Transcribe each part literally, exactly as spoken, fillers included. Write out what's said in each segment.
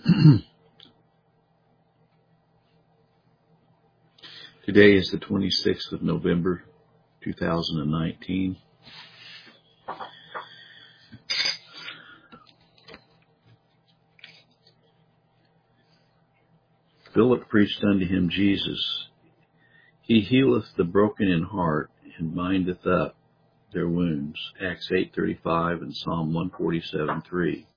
Today is the twenty-sixth of November, two thousand nineteen. Philip preached unto him Jesus. He healeth the broken in heart, and bindeth up their wounds. Acts eight thirty-five and Psalm one forty-seven three.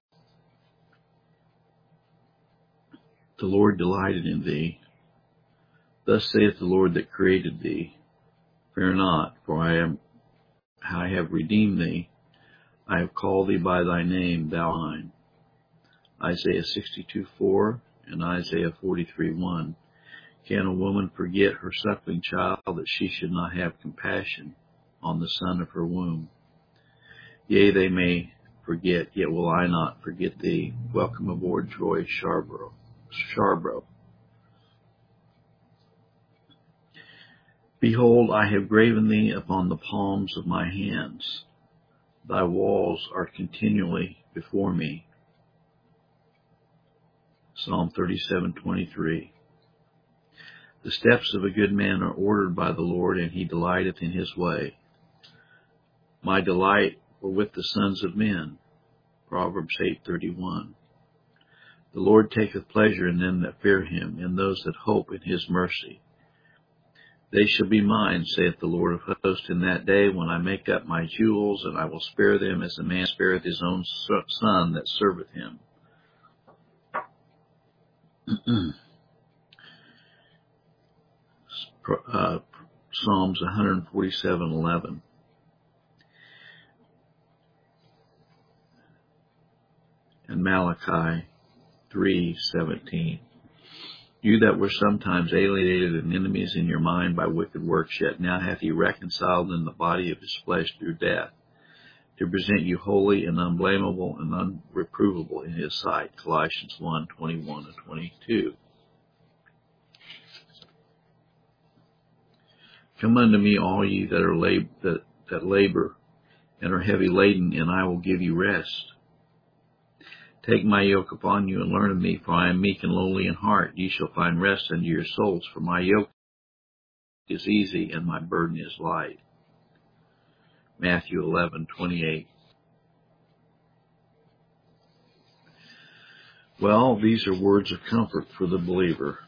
The Lord delighted in thee. Thus saith the Lord that created thee. Fear not, for I am I have redeemed thee. I have called thee by thy name, thou art mine. Isaiah sixty-two four and Isaiah forty-three one. Can a woman forget her suckling child, that she should not have compassion on the son of her womb? Yea, they may forget, yet will I not forget thee. Welcome aboard Troy Scarborough. Scarborough. Behold, I have graven thee upon the palms of my hands. Thy walls are continually before me. Psalm thirty-seven twenty-three. The steps of a good man are ordered by the Lord, and he delighteth in his way. My delight were with the sons of men. Proverbs eight thirty-one. The Lord taketh pleasure in them that fear him, in those that hope in his mercy. They shall be mine, saith the Lord of hosts, in that day when I make up my jewels, and I will spare them as a man spareth his own son that serveth him. uh, Psalms one forty-seven eleven. And Malachi three seventeen. You that were sometimes alienated and enemies in your mind by wicked works, yet now hath he reconciled in the body of his flesh through death, to present you holy and unblameable and unreprovable in his sight. Colossians one twenty-one and twenty-two. Come unto me, all ye that are lab- that, that labor and are heavy laden, and I will give you rest. Take my yoke upon you and learn of me, for I am meek and lowly in heart. Ye shall find rest unto your souls, for my yoke is easy and my burden is light. Matthew eleven twenty-eight. Well, these are words of comfort for the believer.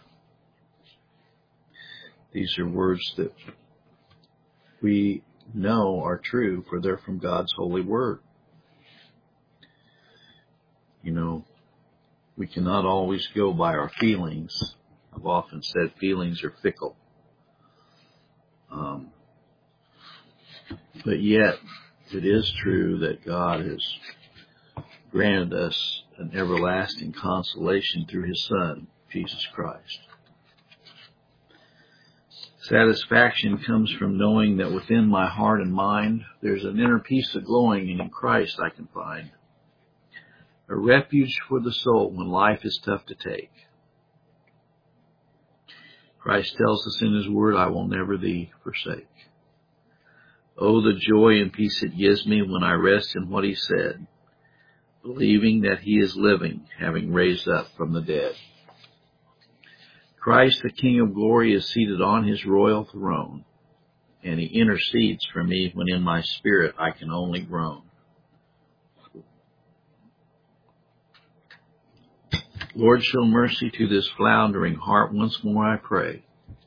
These are words that we know are true, for they're from God's holy word. You know, we cannot always go by our feelings. I've often said feelings are fickle. Um, but yet, it is true that God has granted us an everlasting consolation through his Son, Jesus Christ. Satisfaction comes from knowing that within my heart and mind, there's an inner peace of glowing, and in Christ I can find a refuge for the soul when life is tough to take. Christ tells us in his word, I will never thee forsake. Oh, the joy and peace it gives me when I rest in what he said, believing that he is living, having raised up from the dead. Christ, the King of glory, is seated on his royal throne, and he intercedes for me when in my spirit I can only groan. Lord, show mercy to this floundering heart once more, I pray.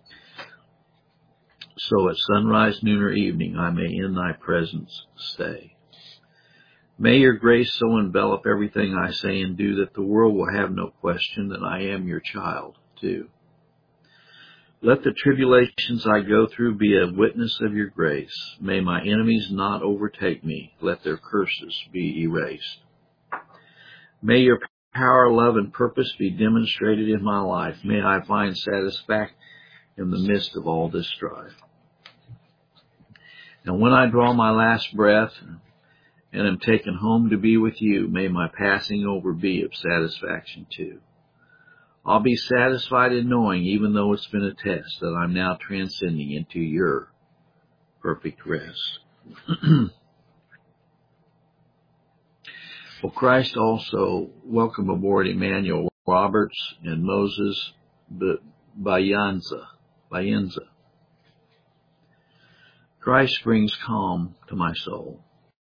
So at sunrise, noon, or evening, I may in thy presence stay. May your grace so envelop everything I say and do that the world will have no question that I am your child, too. Let the tribulations I go through be a witness of your grace. May my enemies not overtake me. Let their curses be erased. May your power, love, and purpose be demonstrated in my life. May I find satisfaction in the midst of all this strife. And when I draw my last breath and am taken home to be with you, may my passing over be of satisfaction too. I'll be satisfied in knowing, even though it's been a test, that I'm now transcending into your perfect rest. Well, Christ also, welcome aboard, Emmanuel. Roberts and Moses Bayanza. Bayanza. Christ brings calm to my soul.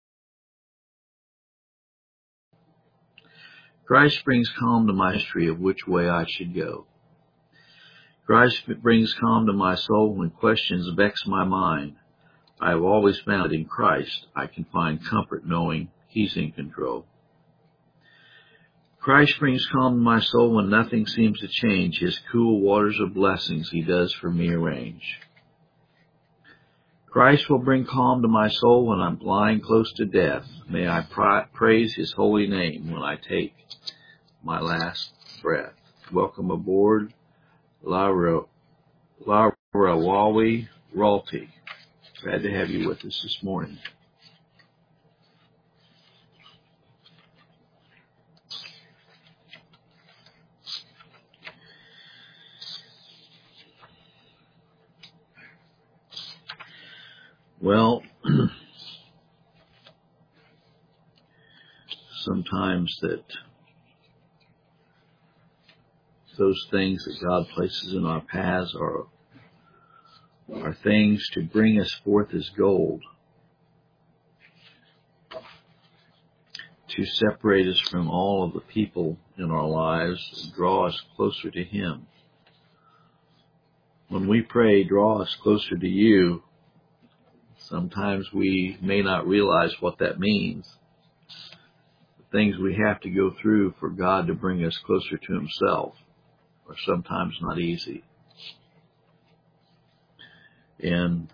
Christ brings calm to my history of which way I should go. Christ brings calm to my soul when questions vex my mind. I have always found that in Christ I can find comfort knowing He's in control. Christ brings calm to my soul when nothing seems to change. His cool waters of blessings He does for me arrange. Christ will bring calm to my soul when I'm lying close to death. May I pra- praise His holy name when I take my last breath. Welcome aboard, Laura, Laura Wawi Ralty. Glad to have you with us this morning. Well, sometimes that those things that God places in our paths are, are things to bring us forth as gold, to separate us from all of the people in our lives and draw us closer to Him. When we pray, draw us closer to you, sometimes we may not realize what that means. The things we have to go through for God to bring us closer to Himself are sometimes not easy. And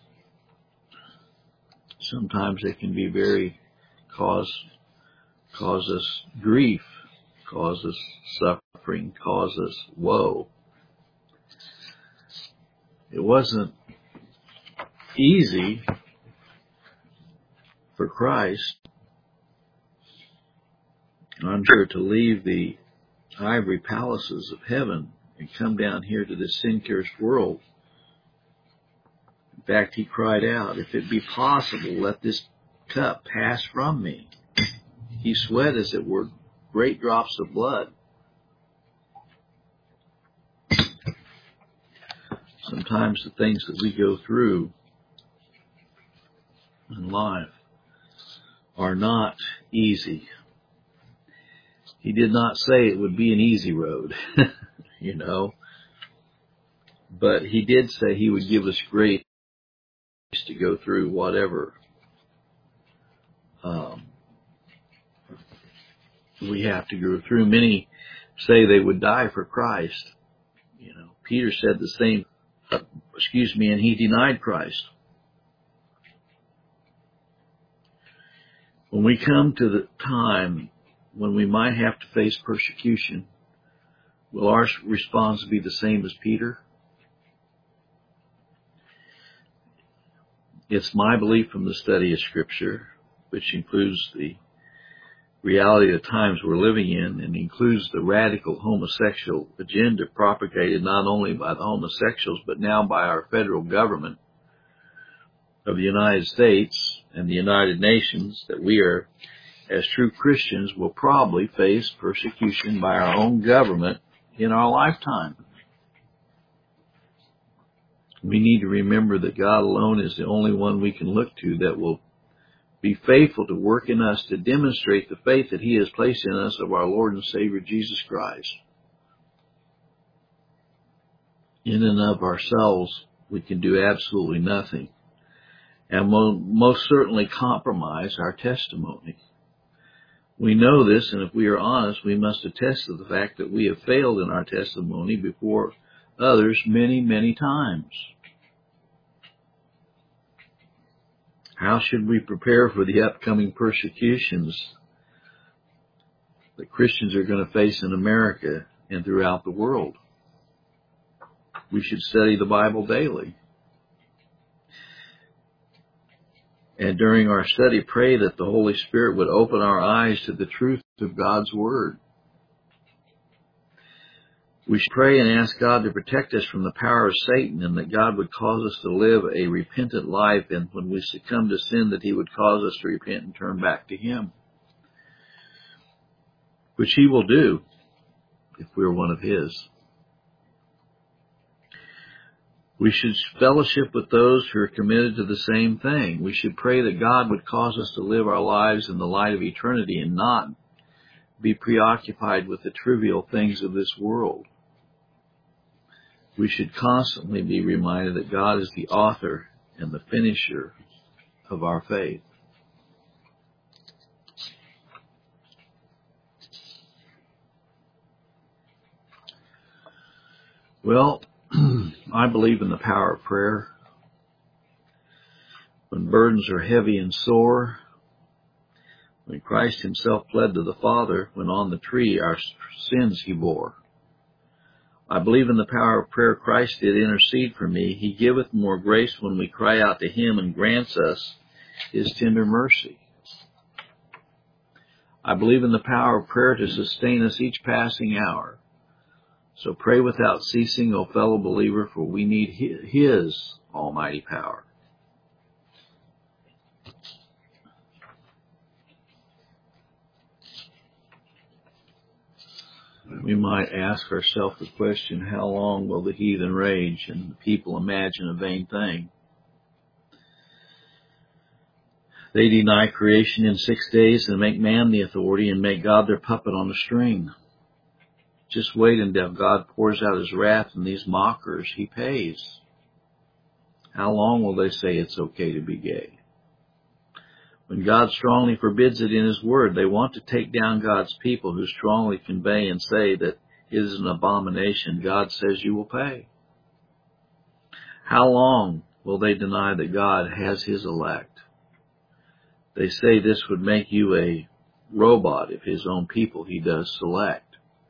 sometimes they can be very, cause, cause us grief, cause us suffering, cause us woe. It wasn't easy for Christ, I'm sure, to leave the ivory palaces of heaven and come down here to this sin-cursed world. In fact, He cried out, if it be possible, let this cup pass from me. He sweat as it were great drops of blood. Sometimes the things that we go through in life are not easy. He did not say it would be an easy road, you know, but He did say He would give us grace to go through whatever um, we have to go through. Many say they would die for Christ. You know, Peter said the same, uh, excuse me, and he denied Christ. When we come to the time when we might have to face persecution, will our response be the same as Peter? It's my belief from the study of Scripture, which includes the reality of the times we're living in and includes the radical homosexual agenda propagated not only by the homosexuals but now by our federal government of the United States and the United Nations, that we are, as true Christians, will probably face persecution by our own government in our lifetime. We need to remember that God alone is the only one we can look to that will be faithful to work in us to demonstrate the faith that He has placed in us of our Lord and Savior Jesus Christ. In and of ourselves, we can do absolutely nothing, and will most certainly compromise our testimony. We know this, and if we are honest, we must attest to the fact that we have failed in our testimony before others many, many times. How should we prepare for the upcoming persecutions that Christians are going to face in America and throughout the world? We should study the Bible daily. And during our study, pray that the Holy Spirit would open our eyes to the truth of God's Word. We should pray and ask God to protect us from the power of Satan, and that God would cause us to live a repentant life, and when we succumb to sin, that He would cause us to repent and turn back to Him, which He will do. if we're one of His. We should fellowship with those who are committed to the same thing. We should pray that God would cause us to live our lives in the light of eternity and not be preoccupied with the trivial things of this world. We should constantly be reminded that God is the author and the finisher of our faith. Well, I believe in the power of prayer. When burdens are heavy and sore, when Christ Himself pled to the Father, when on the tree our sins He bore. I believe in the power of prayer. Christ did intercede for me. He giveth more grace when we cry out to Him and grants us His tender mercy. I believe in the power of prayer to sustain us each passing hour. So pray without ceasing, O fellow believer, for we need His almighty power. We might ask ourselves the question, how long will the heathen rage and the people imagine a vain thing? They deny creation in six days and make man the authority and make God their puppet on a string. Just wait until God pours out His wrath and these mockers He pays. How long will they say it's okay to be gay? When God strongly forbids it in His Word, they want to take down God's people who strongly convey and say that it is an abomination. God says you will pay. How long will they deny that God has His elect? They say this would make you a robot if His own people He does select.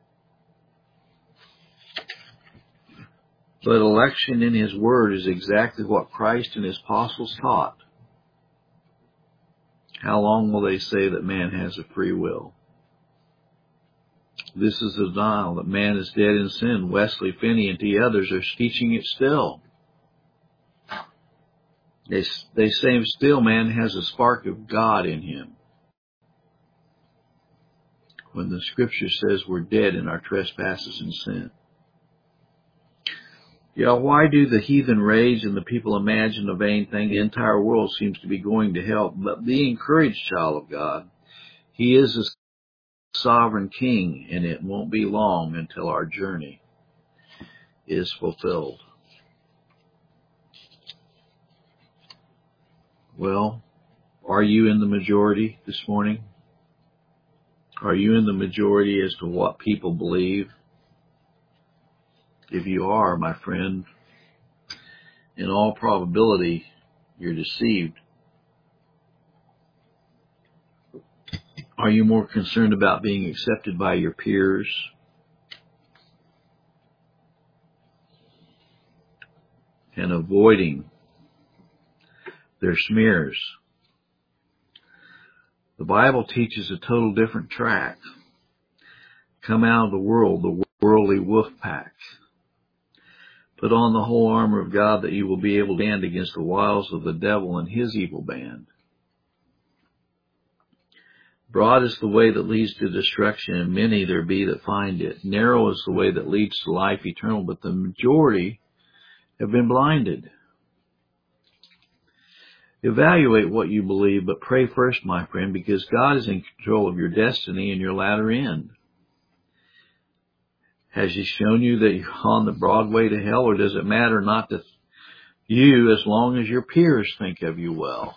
But election in His Word is exactly what Christ and His apostles taught. How long will they say that man has a free will? This is the denial that man is dead in sin. Wesley, Finney, and the others are teaching it still. They, they say still man has a spark of God in him, when the Scripture says we're dead in our trespasses and sin. Yeah, why do the heathen rage and the people imagine a vain thing? The entire world seems to be going to hell. But be encouraged, child of God. He is a sovereign King, and it won't be long until our journey is fulfilled. Well, are you in the majority this morning? Are you in the majority as to what people believe? If you are, my friend, in all probability, you're deceived. Are you more concerned about being accepted by your peers and avoiding their smears? The Bible teaches a total different track. Come out of the world, the worldly wolf pack. Put on the whole armor of God that you will be able to stand against the wiles of the devil and his evil band. Broad is the way that leads to destruction, and many there be that find it. Narrow is the way that leads to life eternal, but the majority have been blinded. Evaluate what you believe, but pray first, my friend, because God is in control of your destiny and your latter end. Has He shown you that you're on the broad way to hell, or does it matter not to you as long as your peers think of you well?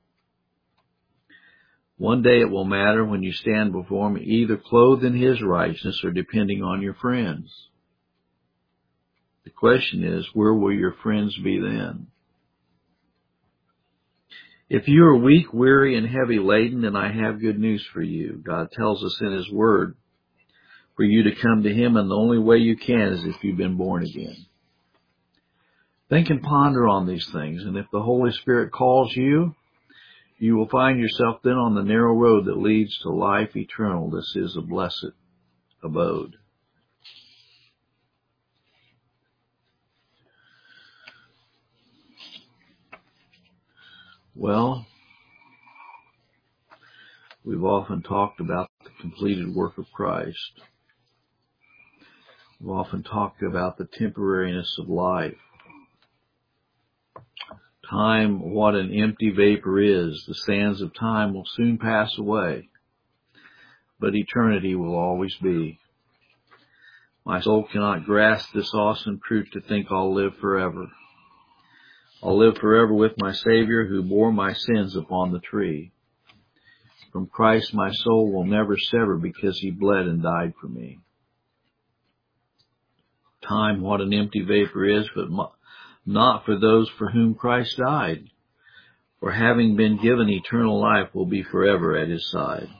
One day it will matter when you stand before Him, either clothed in His righteousness or depending on your friends. The question is, where will your friends be then? If you are weak, weary, and heavy laden, then I have good news for you. God tells us in His Word for you to come to Him, and the only way you can is if you've been born again. Think and ponder on these things, and if the Holy Spirit calls you, you will find yourself then on the narrow road that leads to life eternal. This is a blessed abode. Well, we've often talked about the completed work of Christ. We've often talked about the temporariness of life. Time, what an empty vapor is. The sands of time will soon pass away, but eternity will always be. My soul cannot grasp this awesome truth to think I'll live forever. I'll live forever with my Savior who bore my sins upon the tree. From Christ my soul will never sever because he bled and died for me. Time, what an empty vapor is, but not for those for whom Christ died. For having been given eternal life, will be forever at his side.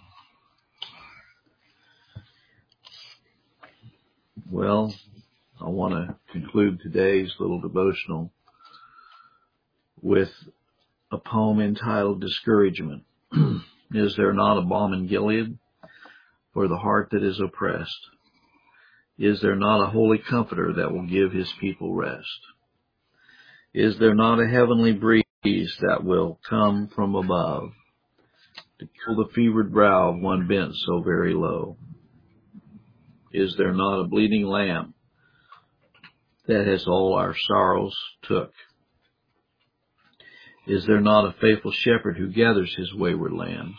Well, I want to conclude today's little devotional with a poem entitled Discouragement. Is there not a balm in Gilead for the heart that is oppressed? Is there not a holy comforter that will give his people rest? Is there not a heavenly breeze that will come from above to cool the fevered brow of one bent so very low? Is there not a bleeding lamb that has all our sorrows took? Is there not a faithful shepherd who gathers his wayward lambs?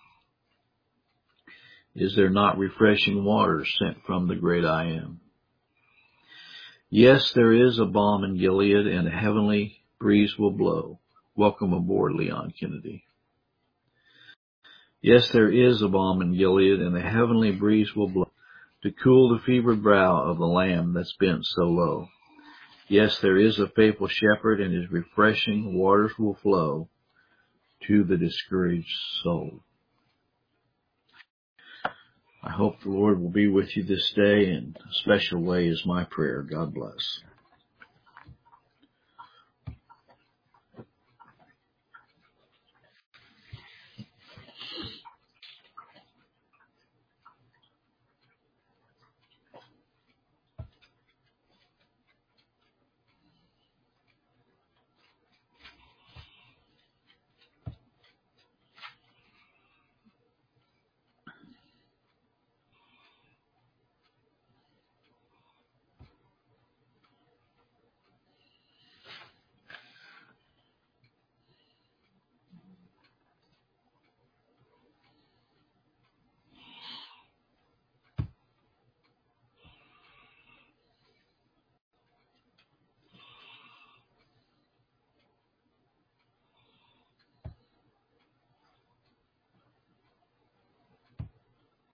Is there not refreshing waters sent from the great I Am? Yes, there is a balm in Gilead, and a heavenly breeze will blow. Welcome aboard, Leon Kennedy. Yes, there is a balm in Gilead, and a heavenly breeze will blow to cool the fevered brow of the lamb that's bent so low. Yes, there is a faithful shepherd, and his refreshing waters will flow to the discouraged soul. I hope the Lord will be with you this day in a special way is my prayer. God bless.